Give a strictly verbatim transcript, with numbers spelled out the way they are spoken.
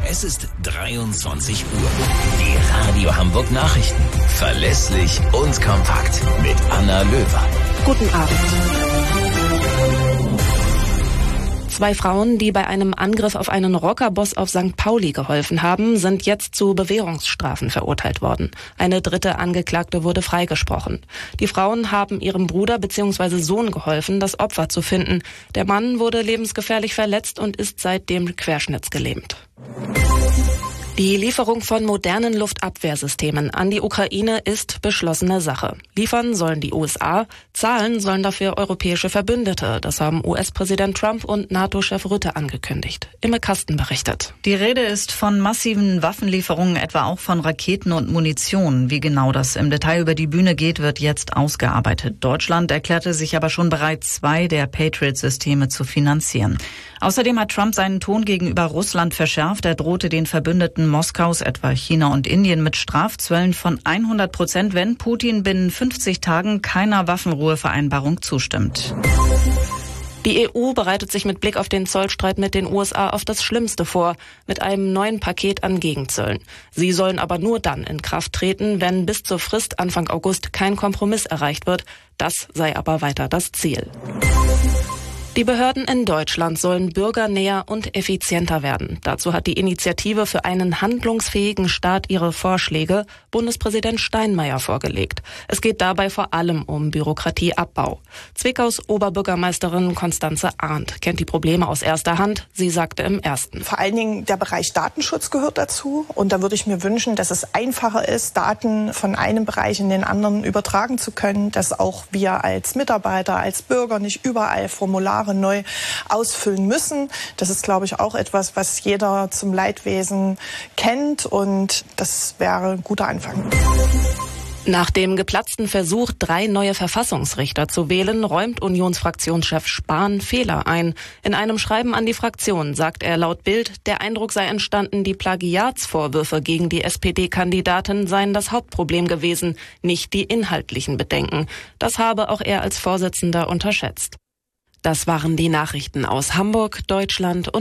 Es ist dreiundzwanzig Uhr. Die Radio Hamburg Nachrichten. Verlässlich und kompakt mit Anna Löwer. Guten Abend. Zwei Frauen, die bei einem Angriff auf einen Rockerboss auf Sankt Pauli geholfen haben, sind jetzt zu Bewährungsstrafen verurteilt worden. Eine dritte Angeklagte wurde freigesprochen. Die Frauen haben ihrem Bruder bzw. Sohn geholfen, das Opfer zu finden. Der Mann wurde lebensgefährlich verletzt und ist seitdem querschnittsgelähmt. Die Lieferung von modernen Luftabwehrsystemen an die Ukraine ist beschlossene Sache. Liefern sollen die U S A, zahlen sollen dafür europäische Verbündete. Das haben U S-Präsident Trump und NATO-Chef Rutte angekündigt. Imme Kasten berichtet. Die Rede ist von massiven Waffenlieferungen, etwa auch von Raketen und Munition. Wie genau das im Detail über die Bühne geht, wird jetzt ausgearbeitet. Deutschland erklärte sich aber schon bereit, zwei der Patriot-Systeme zu finanzieren. Außerdem hat Trump seinen Ton gegenüber Russland verschärft. Er drohte den Verbündeten Moskaus, etwa China und Indien, mit Strafzöllen von hundert Prozent, wenn Putin binnen fünfzig Tagen keiner Waffenruhevereinbarung zustimmt. Die E U bereitet sich mit Blick auf den Zollstreit mit den U S A auf das Schlimmste vor, mit einem neuen Paket an Gegenzöllen. Sie sollen aber nur dann in Kraft treten, wenn bis zur Frist Anfang August kein Kompromiss erreicht wird. Das sei aber weiter das Ziel. Die Behörden in Deutschland sollen bürgernäher und effizienter werden. Dazu hat die Initiative für einen handlungsfähigen Staat ihre Vorschläge Bundespräsident Steinmeier vorgelegt. Es geht dabei vor allem um Bürokratieabbau. Zwickaus Oberbürgermeisterin Constanze Arndt kennt die Probleme aus erster Hand. Sie sagte im Ersten: Vor allen Dingen der Bereich Datenschutz gehört dazu. Und da würde ich mir wünschen, dass es einfacher ist, Daten von einem Bereich in den anderen übertragen zu können, dass auch wir als Mitarbeiter, als Bürger nicht überall Formulare neu ausfüllen müssen. Das ist, glaube ich, auch etwas, was jeder zum Leidwesen kennt, und das wäre ein guter Anfang. Nach dem geplatzten Versuch, drei neue Verfassungsrichter zu wählen, räumt Unionsfraktionschef Spahn Fehler ein. In einem Schreiben an die Fraktion sagt er laut Bild, der Eindruck sei entstanden, die Plagiatsvorwürfe gegen die S P D-Kandidatin seien das Hauptproblem gewesen, nicht die inhaltlichen Bedenken. Das habe auch er als Vorsitzender unterschätzt. Das waren die Nachrichten aus Hamburg, Deutschland und